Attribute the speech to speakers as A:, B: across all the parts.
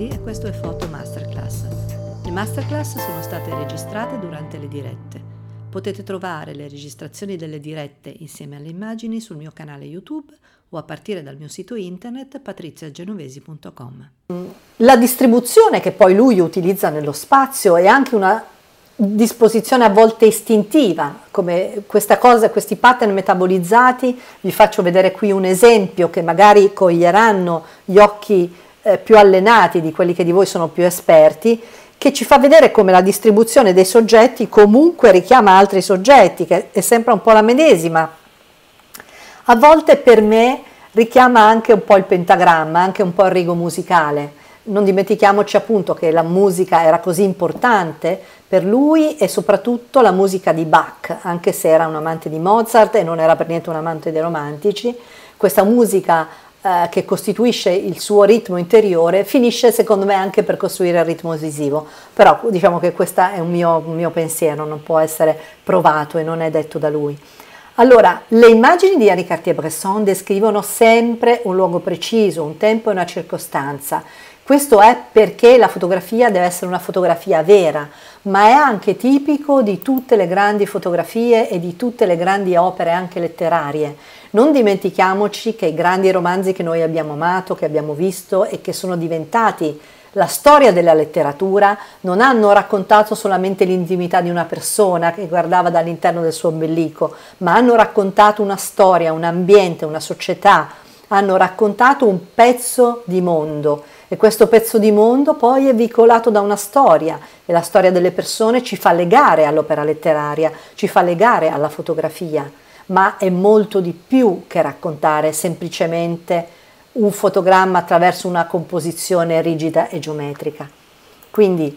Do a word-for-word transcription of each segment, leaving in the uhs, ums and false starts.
A: Genovesi e questo è Foto Masterclass. Le masterclass sono state registrate durante le dirette. Potete trovare le registrazioni delle dirette insieme alle immagini sul mio canale YouTube o a partire dal mio sito internet patrizia genovesi punto com.
B: La distribuzione che poi lui utilizza nello spazio è anche una disposizione a volte istintiva, come questa cosa, questi pattern metabolizzati. Vi faccio vedere qui un esempio che magari coglieranno gli occhi eh, più allenati di quelli che di voi sono più esperti, che ci fa vedere come la distribuzione dei soggetti comunque richiama altri soggetti, che è sempre un po' la medesima. A volte per me richiama anche un po' il pentagramma, anche un po' il rigo musicale. Non dimentichiamoci appunto che la musica era così importante per lui, e soprattutto la musica di Bach, anche se era un amante di Mozart e non era per niente un amante dei romantici. Questa musica eh, che costituisce il suo ritmo interiore finisce secondo me anche per costruire il ritmo visivo, però diciamo che questo è un mio, un mio pensiero, non può essere provato e non è detto da lui. Allora, le immagini di Henri Cartier-Bresson descrivono sempre un luogo preciso, un tempo e una circostanza. Questo è perché la fotografia deve essere una fotografia vera, ma è anche tipico di tutte le grandi fotografie e di tutte le grandi opere anche letterarie. Non dimentichiamoci che i grandi romanzi che noi abbiamo amato, che abbiamo visto e che sono diventati la storia della letteratura, non hanno raccontato solamente l'intimità di una persona che guardava dall'interno del suo ombelico, ma hanno raccontato una storia, un ambiente, una società, hanno raccontato un pezzo di mondo. E questo pezzo di mondo poi è veicolato da una storia, e la storia delle persone ci fa legare all'opera letteraria, ci fa legare alla fotografia, ma è molto di più che raccontare semplicemente un fotogramma attraverso una composizione rigida e geometrica. Quindi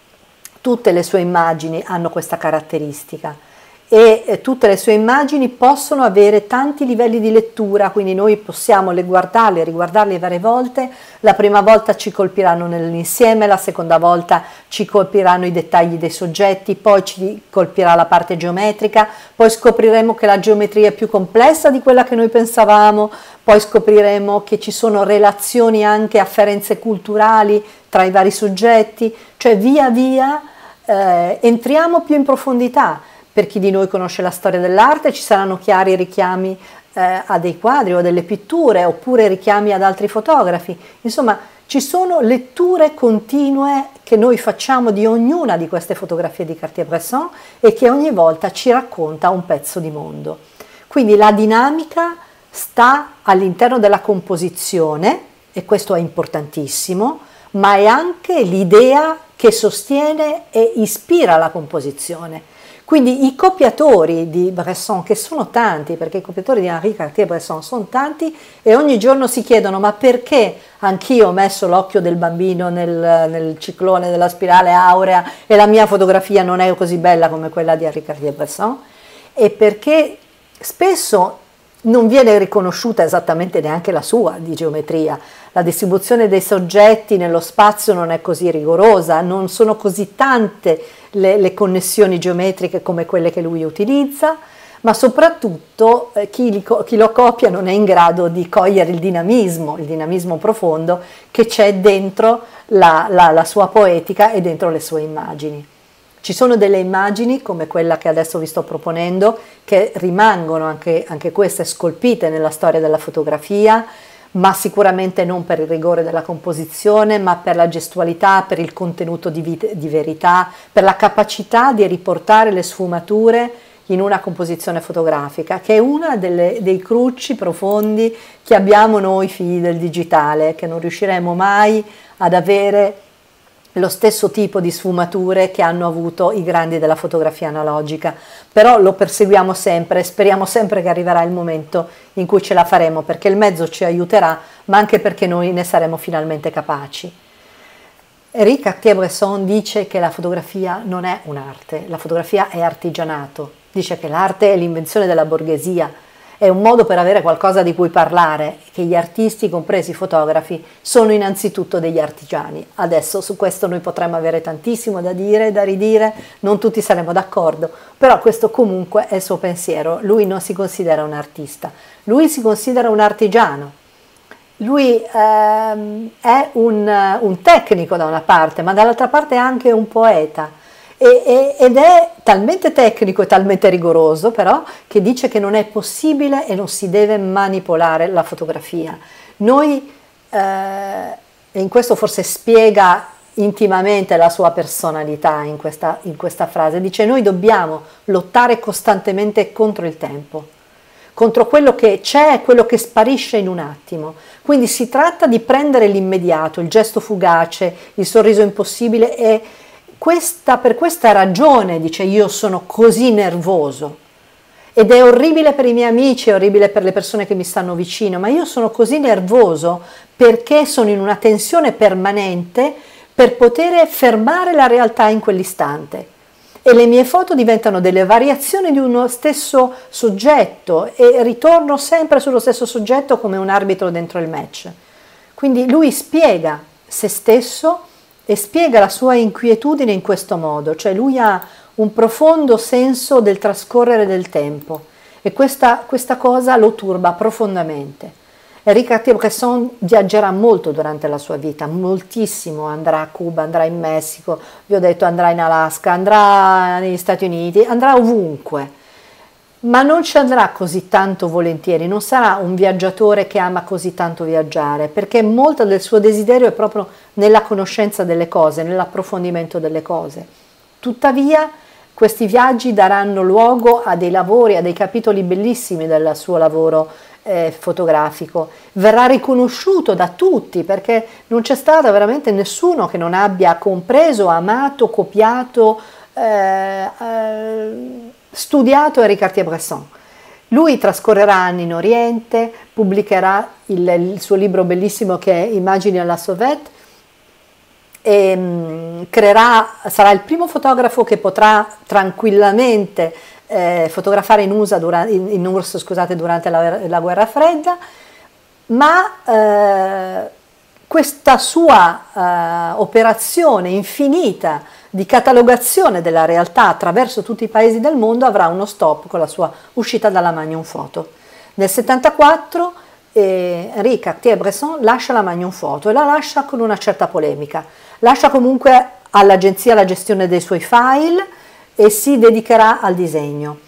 B: tutte le sue immagini hanno questa caratteristica, e eh, tutte le sue immagini possono avere tanti livelli di lettura, quindi noi possiamo le guardarle, riguardarle varie volte. La prima volta ci colpiranno nell'insieme, la seconda volta ci colpiranno i dettagli dei soggetti, poi ci colpirà la parte geometrica, poi scopriremo che la geometria è più complessa di quella che noi pensavamo, poi scopriremo che ci sono relazioni, anche afferenze culturali tra i vari soggetti, cioè via via eh, entriamo più in profondità. Per chi di noi conosce la storia dell'arte ci saranno chiari richiami eh, a dei quadri o a delle pitture, oppure richiami ad altri fotografi. Insomma, ci sono letture continue che noi facciamo di ognuna di queste fotografie di Cartier-Bresson e che ogni volta ci racconta un pezzo di mondo. Quindi la dinamica sta all'interno della composizione, e questo è importantissimo, ma è anche l'idea che sostiene e ispira la composizione. Quindi i copiatori di Bresson, che sono tanti, perché i copiatori di Henri Cartier-Bresson sono tanti, e ogni giorno si chiedono: ma perché anch'io ho messo l'occhio del bambino nel, nel ciclone della spirale aurea e la mia fotografia non è così bella come quella di Henri Cartier-Bresson? E perché spesso non viene riconosciuta esattamente neanche la sua di geometria. La distribuzione dei soggetti nello spazio non è così rigorosa, non sono così tante le, le connessioni geometriche come quelle che lui utilizza, ma soprattutto eh, chi, li, chi lo copia non è in grado di cogliere il dinamismo, il dinamismo profondo che c'è dentro la, la, la sua poetica e dentro le sue immagini. Ci sono delle immagini, come quella che adesso vi sto proponendo, che rimangono anche, anche queste scolpite nella storia della fotografia, ma sicuramente non per il rigore della composizione, ma per la gestualità, per il contenuto di, vit- di verità, per la capacità di riportare le sfumature in una composizione fotografica, che è una delle, dei crucci profondi che abbiamo noi figli del digitale, che non riusciremo mai ad avere lo stesso tipo di sfumature che hanno avuto i grandi della fotografia analogica, però lo perseguiamo sempre e speriamo sempre che arriverà il momento in cui ce la faremo, perché il mezzo ci aiuterà, ma anche perché noi ne saremo finalmente capaci. Henri Cartier-Bresson dice che la fotografia non è un'arte, la fotografia è artigianato, dice che l'arte è l'invenzione della borghesia, è un modo per avere qualcosa di cui parlare, che gli artisti, compresi i fotografi, sono innanzitutto degli artigiani. Adesso su questo noi potremmo avere tantissimo da dire, da ridire, non tutti saremo d'accordo, però questo comunque è il suo pensiero. Lui non si considera un artista, lui si considera un artigiano, Lui ehm, è un, un tecnico da una parte, ma dall'altra parte è anche un poeta. E, e, ed è talmente tecnico e talmente rigoroso però che dice che non è possibile e non si deve manipolare la fotografia. Noi, eh, e in questo forse spiega intimamente la sua personalità in questa, in questa frase, dice: noi dobbiamo lottare costantemente contro il tempo, contro quello che c'è e quello che sparisce in un attimo. Quindi si tratta di prendere l'immediato, il gesto fugace, il sorriso impossibile, e questa, per questa ragione, dice, io sono così nervoso. Ed è orribile per i miei amici, è orribile per le persone che mi stanno vicino, ma io sono così nervoso perché sono in una tensione permanente per poter fermare la realtà in quell'istante. E le mie foto diventano delle variazioni di uno stesso soggetto e ritorno sempre sullo stesso soggetto come un arbitro dentro il match. Quindi lui spiega se stesso e spiega la sua inquietudine in questo modo, cioè lui ha un profondo senso del trascorrere del tempo e questa, questa cosa lo turba profondamente. Enrique Cartier-Bresson viaggerà molto durante la sua vita, moltissimo, andrà a Cuba, andrà in Messico, vi ho detto andrà in Alaska, andrà negli Stati Uniti, andrà ovunque, ma non ci andrà così tanto volentieri, non sarà un viaggiatore che ama così tanto viaggiare, perché molto del suo desiderio è proprio nella conoscenza delle cose, nell'approfondimento delle cose. Tuttavia questi viaggi daranno luogo a dei lavori, a dei capitoli bellissimi del suo lavoro eh, fotografico. Verrà riconosciuto da tutti perché non c'è stato veramente nessuno che non abbia compreso, amato, copiato, eh, eh, studiato Henri Cartier-Bresson. Lui trascorrerà anni in Oriente, pubblicherà il, il suo libro bellissimo che è Immagini alla Sauvette, e um, creerà, sarà il primo fotografo che potrà tranquillamente eh, fotografare in U S A durante, in, in U R S S, scusate, durante la, la guerra fredda, ma eh, questa sua eh, operazione infinita di catalogazione della realtà attraverso tutti i paesi del mondo avrà uno stop con la sua uscita dalla Magnum Photo. Nel settantaquattro eh, Henri Cartier-Bresson lascia la Magnum Photo e la lascia con una certa polemica. Lascia comunque all'agenzia la gestione dei suoi file e si dedicherà al disegno.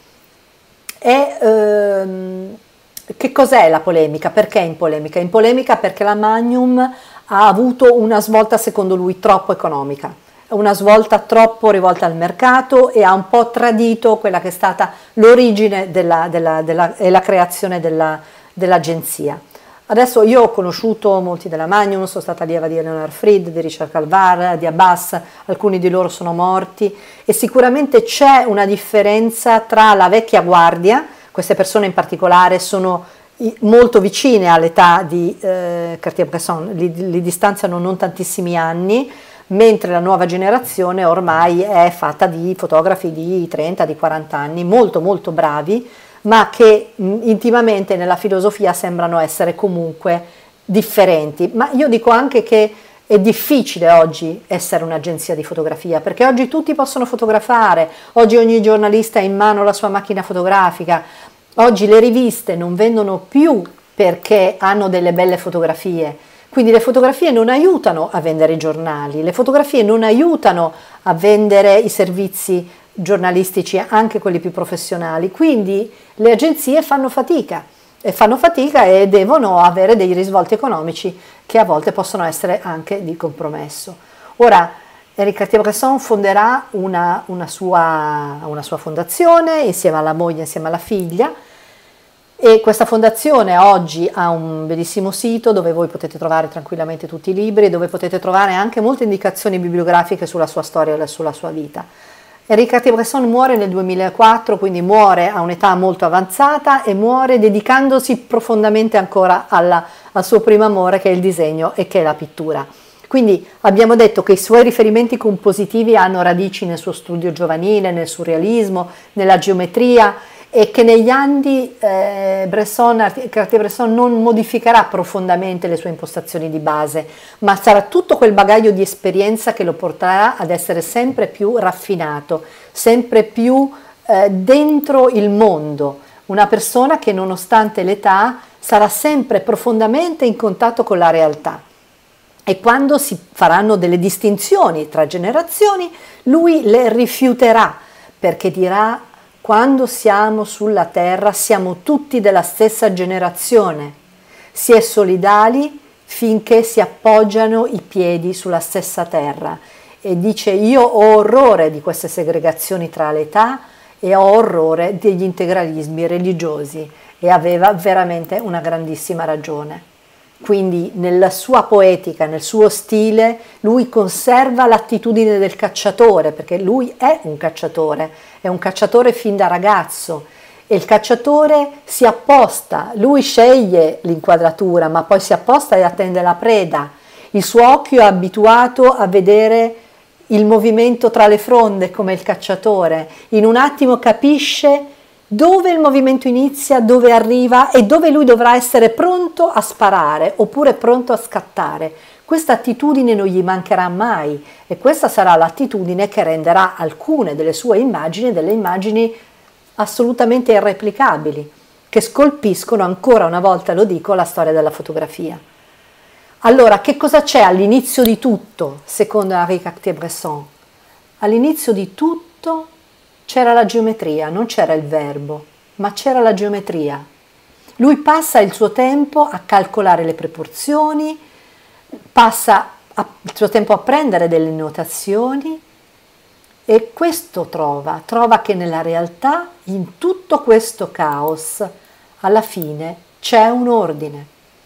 B: E, ehm, che cos'è la polemica? Perché in polemica? In polemica perché la Magnum ha avuto una svolta secondo lui troppo economica, una svolta troppo rivolta al mercato e ha un po' tradito quella che è stata l'origine della, della, della, e la creazione della, dell'agenzia. Adesso io ho conosciuto molti della Magnum, sono stata allieva di Eleanor Fried, di Richard Calvar, di Abbas, alcuni di loro sono morti e sicuramente c'è una differenza tra la vecchia guardia, queste persone in particolare sono molto vicine all'età di eh, Cartier-Bresson, li, li distanziano non tantissimi anni, mentre la nuova generazione ormai è fatta di fotografi di trenta, di quaranta anni, molto molto bravi, ma che mh, intimamente nella filosofia sembrano essere comunque differenti. Ma io dico anche che è difficile oggi essere un'agenzia di fotografia, perché oggi tutti possono fotografare, oggi ogni giornalista ha in mano la sua macchina fotografica, oggi le riviste non vendono più perché hanno delle belle fotografie, quindi le fotografie non aiutano a vendere i giornali, le fotografie non aiutano a vendere i servizi giornalistici, anche quelli più professionali, quindi le agenzie fanno fatica e fanno fatica e devono avere dei risvolti economici che a volte possono essere anche di compromesso. Ora Henri Cartier-Bresson fonderà una, una, sua, una sua fondazione insieme alla moglie, insieme alla figlia, e questa fondazione oggi ha un bellissimo sito dove voi potete trovare tranquillamente tutti i libri, dove potete trovare anche molte indicazioni bibliografiche sulla sua storia e sulla sua vita. Henri Cartier-Bresson muore nel duemilaquattro, quindi muore a un'età molto avanzata e muore dedicandosi profondamente ancora alla, al suo primo amore, che è il disegno e che è la pittura. Quindi abbiamo detto che i suoi riferimenti compositivi hanno radici nel suo studio giovanile, nel surrealismo, nella geometria, e che negli anni eh, Bresson, Cartier-Bresson non modificherà profondamente le sue impostazioni di base, ma sarà tutto quel bagaglio di esperienza che lo porterà ad essere sempre più raffinato, sempre più eh, dentro il mondo, una persona che nonostante l'età sarà sempre profondamente in contatto con la realtà. E quando si faranno delle distinzioni tra generazioni, lui le rifiuterà, perché dirà: quando siamo sulla terra siamo tutti della stessa generazione, si è solidali finché si appoggiano i piedi sulla stessa terra. E dice: io ho orrore di queste segregazioni tra le età e ho orrore degli integralismi religiosi, e aveva veramente una grandissima ragione. Quindi nella sua poetica, nel suo stile, lui conserva l'attitudine del cacciatore, perché lui è un cacciatore, è un cacciatore fin da ragazzo, e il cacciatore si apposta, lui sceglie l'inquadratura, ma poi si apposta e attende la preda. Il suo occhio è abituato a vedere il movimento tra le fronde come il cacciatore, in un attimo capisce dove il movimento inizia, dove arriva e dove lui dovrà essere pronto a sparare oppure pronto a scattare. Questa attitudine non gli mancherà mai, e questa sarà l'attitudine che renderà alcune delle sue immagini delle immagini assolutamente irreplicabili, che scolpiscono ancora una volta, lo dico, la storia della fotografia. Allora, che cosa c'è all'inizio di tutto, secondo Henri Cartier-Bresson? All'inizio di tutto c'era la geometria, non c'era il verbo, ma c'era la geometria. Lui passa il suo tempo a calcolare le proporzioni, passa a, il suo tempo a prendere delle notazioni, e questo trova, trova che nella realtà, in tutto questo caos, alla fine c'è un ordine.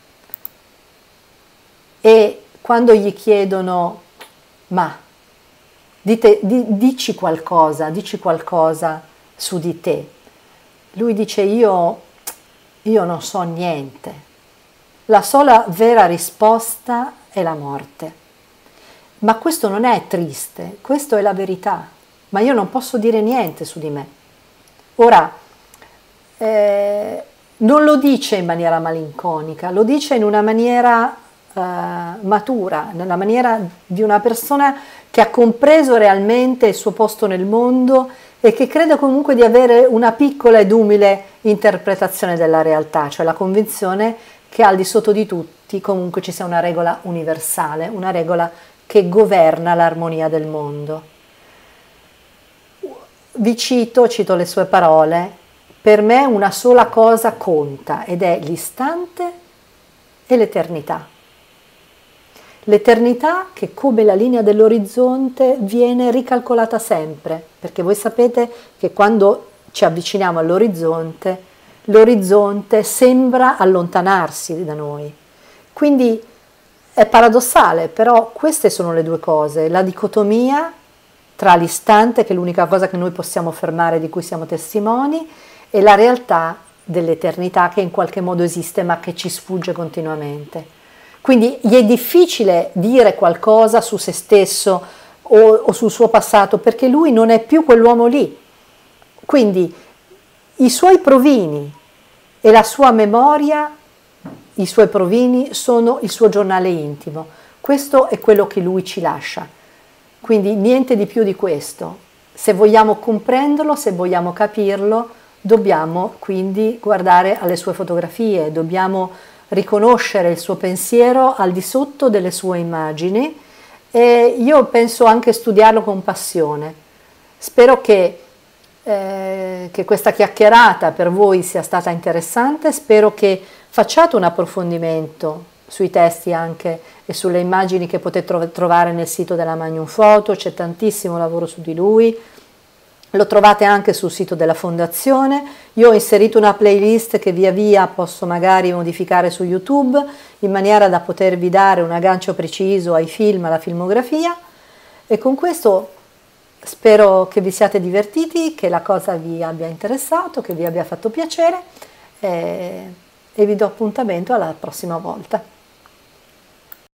B: E quando gli chiedono: ma Dite, di, dici qualcosa, dici qualcosa su di te. Lui dice: io, io non so niente. La sola vera risposta è la morte. Ma questo non è triste, questo è la verità. Ma io non posso dire niente su di me. Ora, eh, non lo dice in maniera malinconica, lo dice in una maniera Uh, matura, nella maniera di una persona che ha compreso realmente il suo posto nel mondo e che crede comunque di avere una piccola ed umile interpretazione della realtà, cioè la convinzione che al di sotto di tutti comunque ci sia una regola universale, una regola che governa l'armonia del mondo. Vi cito, cito le sue parole: per me una sola cosa conta, ed è l'istante e l'eternità. L'eternità che, come la linea dell'orizzonte, viene ricalcolata sempre, perché voi sapete che quando ci avviciniamo all'orizzonte, l'orizzonte sembra allontanarsi da noi. Quindi è paradossale, però queste sono le due cose: la dicotomia tra l'istante, che è l'unica cosa che noi possiamo fermare, di cui siamo testimoni, e la realtà dell'eternità che in qualche modo esiste ma che ci sfugge continuamente. Quindi gli è difficile dire qualcosa su se stesso o, o sul suo passato, perché lui non è più quell'uomo lì. Quindi i suoi provini e la sua memoria, i suoi provini sono il suo giornale intimo. Questo è quello che lui ci lascia. Quindi niente di più di questo. Se vogliamo comprenderlo, se vogliamo capirlo, dobbiamo quindi guardare alle sue fotografie, dobbiamo riconoscere il suo pensiero al di sotto delle sue immagini, e io penso anche studiarlo con passione. Spero che, eh, che questa chiacchierata per voi sia stata interessante, spero che facciate un approfondimento sui testi anche e sulle immagini che potete trovare nel sito della Magnum Photo, c'è tantissimo lavoro su di lui. Lo trovate anche sul sito della fondazione. Io ho inserito una playlist che via via posso magari modificare su YouTube, in maniera da potervi dare un aggancio preciso ai film, alla filmografia. E con questo spero che vi siate divertiti, che la cosa vi abbia interessato, che vi abbia fatto piacere, e, e vi do appuntamento alla prossima volta.